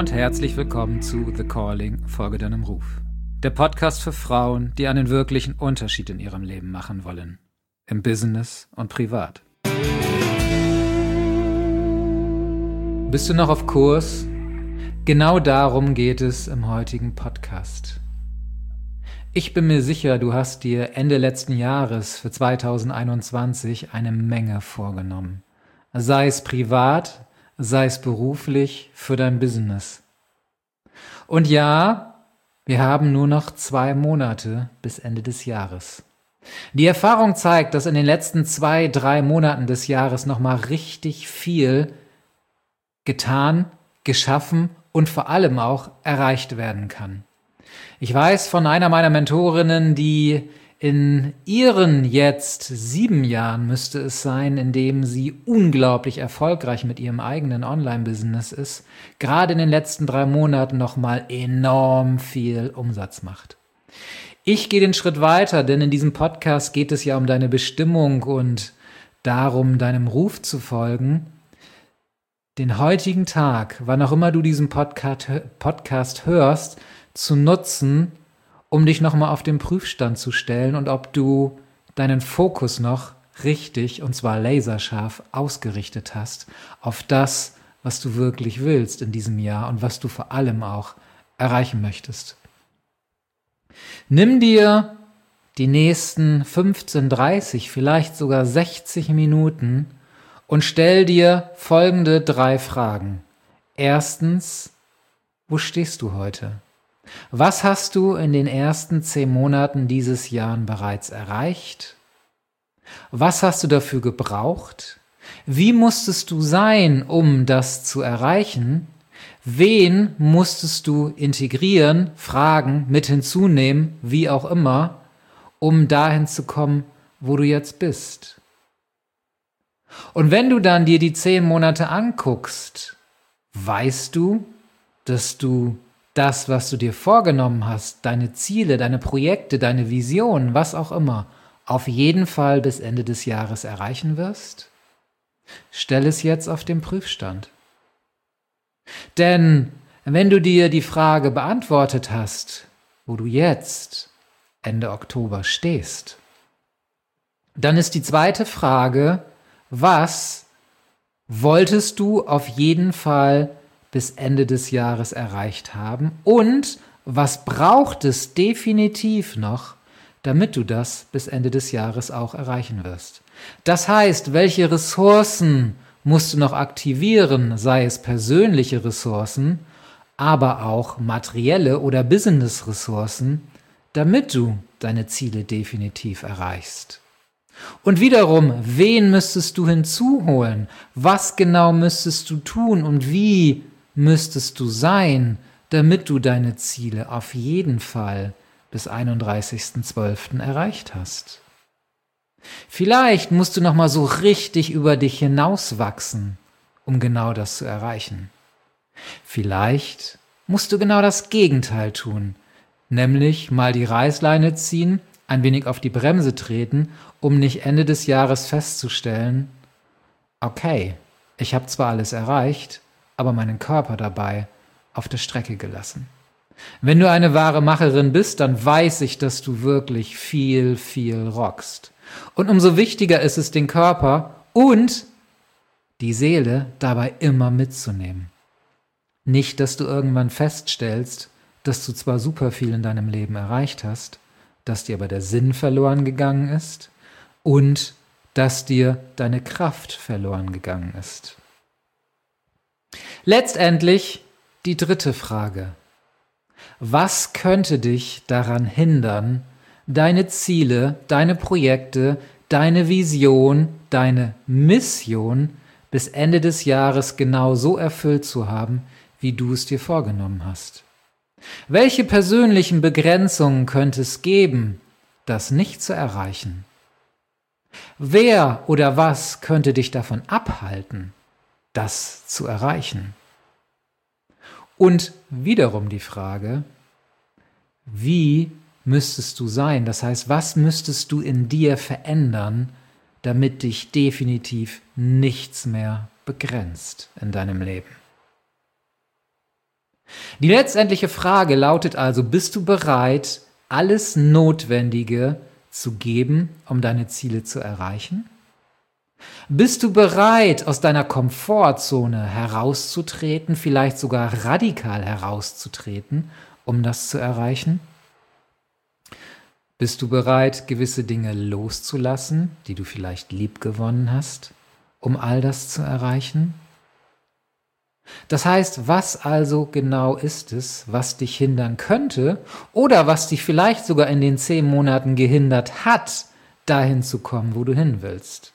und herzlich willkommen zu The Calling, folge deinem Ruf. Der Podcast für Frauen, die einen wirklichen Unterschied in ihrem Leben machen wollen. Im Business und privat. Bist du noch auf Kurs? Genau darum geht es im heutigen Podcast. Ich bin mir sicher, du hast dir Ende letzten Jahres für 2021 eine Menge vorgenommen. Sei es privat, sei es beruflich, für dein Business. Und ja, wir haben nur noch 2 Monate bis Ende des Jahres. Die Erfahrung zeigt, dass in den letzten 2-3 Monaten des Jahres nochmal richtig viel getan, geschaffen und vor allem auch erreicht werden kann. Ich weiß von einer meiner Mentorinnen, die in ihren jetzt 7 Jahren müsste es sein, in dem sie unglaublich erfolgreich mit ihrem eigenen Online-Business ist, gerade in den letzten 3 Monaten nochmal enorm viel Umsatz macht. Ich gehe den Schritt weiter, denn in diesem Podcast geht es ja um deine Bestimmung und darum, deinem Ruf zu folgen. Den heutigen Tag, wann auch immer du diesen Podcast hörst, zu nutzen, um dich nochmal auf den Prüfstand zu stellen und ob du deinen Fokus noch richtig, und zwar laserscharf, ausgerichtet hast auf das, was du wirklich willst in diesem Jahr und was du vor allem auch erreichen möchtest. Nimm dir die nächsten 15, 30, vielleicht sogar 60 Minuten und stell dir folgende 3 Fragen. Erstens, wo stehst du heute? Was hast du in den ersten 10 Monaten dieses Jahres bereits erreicht? Was hast du dafür gebraucht? Wie musstest du sein, um das zu erreichen? Wen musstest du integrieren, fragen, mit hinzunehmen, wie auch immer, um dahin zu kommen, wo du jetzt bist? Und wenn du dann dir die 10 Monate anguckst, weißt du, dass du das, was du dir vorgenommen hast, deine Ziele, deine Projekte, deine Visionen, was auch immer, auf jeden Fall bis Ende des Jahres erreichen wirst? Stell es jetzt auf den Prüfstand. Denn wenn du dir die Frage beantwortet hast, wo du jetzt Ende Oktober stehst, dann ist die zweite Frage, was wolltest du auf jeden Fall bis Ende des Jahres erreicht haben und was braucht es definitiv noch, damit du das bis Ende des Jahres auch erreichen wirst. Das heißt, welche Ressourcen musst du noch aktivieren, sei es persönliche Ressourcen, aber auch materielle oder Business-Ressourcen, damit du deine Ziele definitiv erreichst. Und wiederum, wen müsstest du hinzuholen? Was genau müsstest du tun und wie müsstest du sein, damit du deine Ziele auf jeden Fall bis 31.12. erreicht hast? Vielleicht musst du noch mal so richtig über dich hinauswachsen, um genau das zu erreichen. Vielleicht musst du genau das Gegenteil tun, nämlich mal die Reißleine ziehen, ein wenig auf die Bremse treten, um nicht Ende des Jahres festzustellen, okay, ich habe zwar alles erreicht, aber meinen Körper dabei auf der Strecke gelassen. Wenn du eine wahre Macherin bist, dann weiß ich, dass du wirklich viel, viel rockst. Und umso wichtiger ist es, den Körper und die Seele dabei immer mitzunehmen. Nicht, dass du irgendwann feststellst, dass du zwar super viel in deinem Leben erreicht hast, dass dir aber der Sinn verloren gegangen ist und dass dir deine Kraft verloren gegangen ist. Letztendlich die 3. Frage. Was könnte dich daran hindern, deine Ziele, deine Projekte, deine Vision, deine Mission bis Ende des Jahres genau so erfüllt zu haben, wie du es dir vorgenommen hast? Welche persönlichen Begrenzungen könnte es geben, das nicht zu erreichen? Wer oder was könnte dich davon abhalten, das zu erreichen? Und wiederum die Frage, wie müsstest du sein? Das heißt, was müsstest du in dir verändern, damit dich definitiv nichts mehr begrenzt in deinem Leben? Die letztendliche Frage lautet also, bist du bereit, alles Notwendige zu geben, um deine Ziele zu erreichen? Bist du bereit, aus deiner Komfortzone herauszutreten, vielleicht sogar radikal herauszutreten, um das zu erreichen? Bist du bereit, gewisse Dinge loszulassen, die du vielleicht liebgewonnen hast, um all das zu erreichen? Das heißt, was also genau ist es, was dich hindern könnte oder was dich vielleicht sogar in den 10 Monaten gehindert hat, dahin zu kommen, wo du hin willst?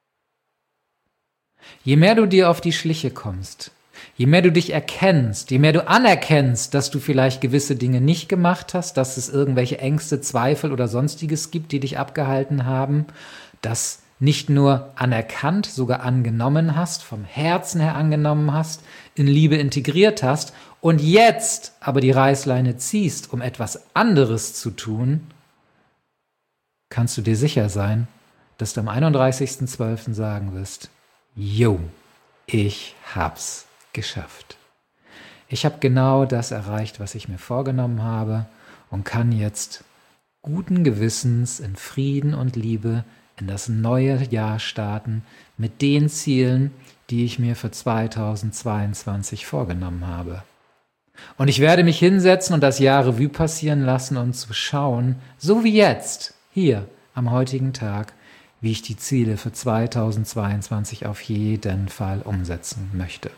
Je mehr du dir auf die Schliche kommst, je mehr du dich erkennst, je mehr du anerkennst, dass du vielleicht gewisse Dinge nicht gemacht hast, dass es irgendwelche Ängste, Zweifel oder sonstiges gibt, die dich abgehalten haben, dass nicht nur anerkannt, sogar angenommen hast, vom Herzen her angenommen hast, in Liebe integriert hast und jetzt aber die Reißleine ziehst, um etwas anderes zu tun, kannst du dir sicher sein, dass du am 31.12. sagen wirst, Jo, ich hab's geschafft. Ich habe genau das erreicht, was ich mir vorgenommen habe und kann jetzt guten Gewissens in Frieden und Liebe in das neue Jahr starten mit den Zielen, die ich mir für 2022 vorgenommen habe. Und ich werde mich hinsetzen und das Jahr Revue passieren lassen und zu schauen, so wie jetzt, hier am heutigen Tag, wie ich die Ziele für 2022 auf jeden Fall umsetzen möchte.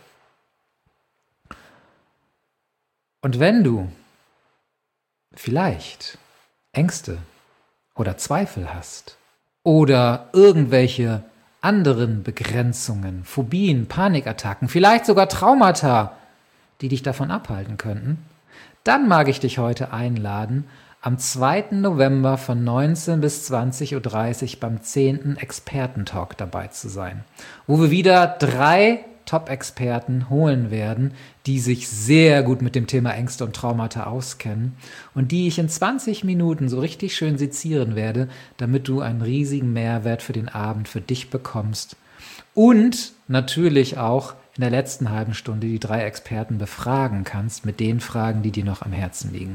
Und wenn du vielleicht Ängste oder Zweifel hast oder irgendwelche anderen Begrenzungen, Phobien, Panikattacken, vielleicht sogar Traumata, die dich davon abhalten könnten, dann mag ich dich heute einladen, am 2. November von 19 bis 20.30 Uhr beim 10. Expertentalk dabei zu sein, wo wir wieder 3 Top-Experten holen werden, die sich sehr gut mit dem Thema Ängste und Traumata auskennen und die ich in 20 Minuten so richtig schön sezieren werde, damit du einen riesigen Mehrwert für den Abend für dich bekommst und natürlich auch in der letzten halben Stunde die 3 Experten befragen kannst mit den Fragen, die dir noch am Herzen liegen.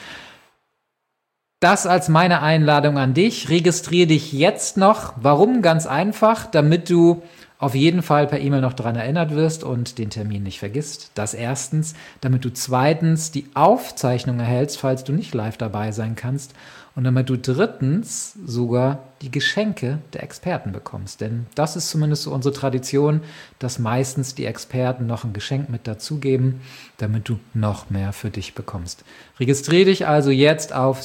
Das als meine Einladung an dich. Registriere dich jetzt noch. Warum? Ganz einfach, damit du auf jeden Fall per E-Mail noch daran erinnert wirst und den Termin nicht vergisst. Das erstens, damit du zweitens die Aufzeichnung erhältst, falls du nicht live dabei sein kannst. Und damit du drittens sogar die Geschenke der Experten bekommst. Denn das ist zumindest so unsere Tradition, dass meistens die Experten noch ein Geschenk mit dazugeben, damit du noch mehr für dich bekommst. Registriere dich also jetzt auf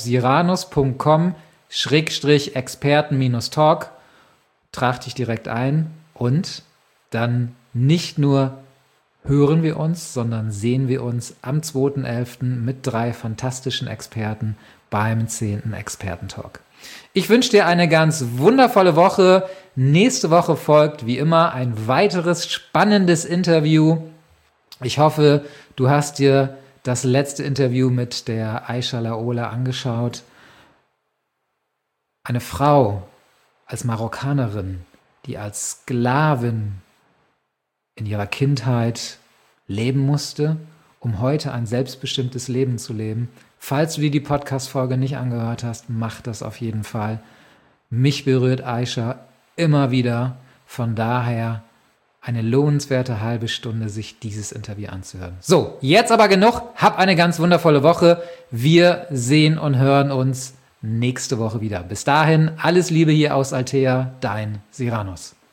siranus.com/Experten-Talk, trag dich direkt ein und dann nicht nur hören wir uns, sondern sehen wir uns am 2.11. mit 3 fantastischen Experten beim 10. Expertentalk. Ich wünsche dir eine ganz wundervolle Woche. Nächste Woche folgt wie immer ein weiteres spannendes Interview. Ich hoffe, du hast dir das letzte Interview mit der Aisha Laola angeschaut. Eine Frau als Marokkanerin, die als Sklavin in ihrer Kindheit leben musste, um heute ein selbstbestimmtes Leben zu leben. Falls du dir die Podcast-Folge nicht angehört hast, mach das auf jeden Fall. Mich berührt Aisha immer wieder. Von daher eine lohnenswerte halbe Stunde, sich dieses Interview anzuhören. So, jetzt aber genug. Hab eine ganz wundervolle Woche. Wir sehen und hören uns nächste Woche wieder. Bis dahin, alles Liebe hier aus Altea, dein Siranus.